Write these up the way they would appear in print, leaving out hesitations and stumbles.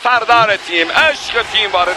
سردار تیم، عشق تیم وارد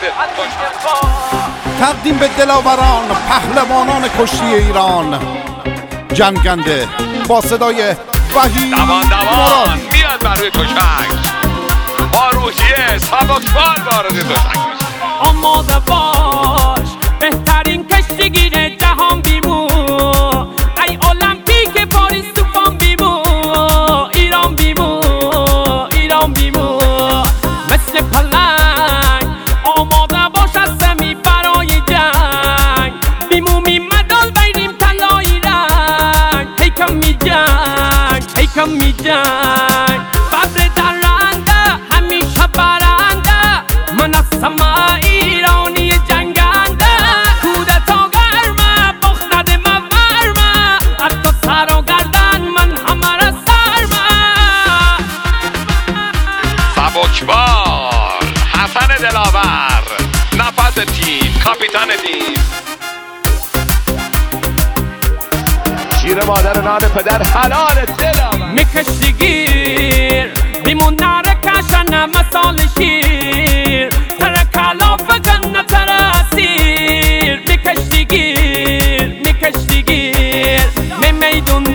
تقدیم به دلاوران پهلوانان کشتی ایران، جنگنده با صدای وحید دوان میاد برای تشک، با روحیه سبکبار وارد تشک. آماده باش بهترین کشتیگیر جهان بیمو، ای المپیک پاریس توفان بیمو، ایران بیمو، ایران بیمو. مثل پلنگ آماده باش از سمی برای جنگ، بیمومی مدال بیریم طلایی رنگ، هیکم می جنگ، هیکم می جنگ. ببر درنده همیشه برنده، من از سما ایرانی جنگنده. کودتا گرمه بختد من ورمه، حتی سر و گردن من همه را سرمه. سبکبار حسن دلاور، نفس تیم، کاپیتان تیم. شیر مادر نان پدر حلال دلاور. میکشتیگیر بیمون نره کشن مسال شیر، تره کلاف گنه تره اسیر. میکشتیگیر میکشتیگیر می میدون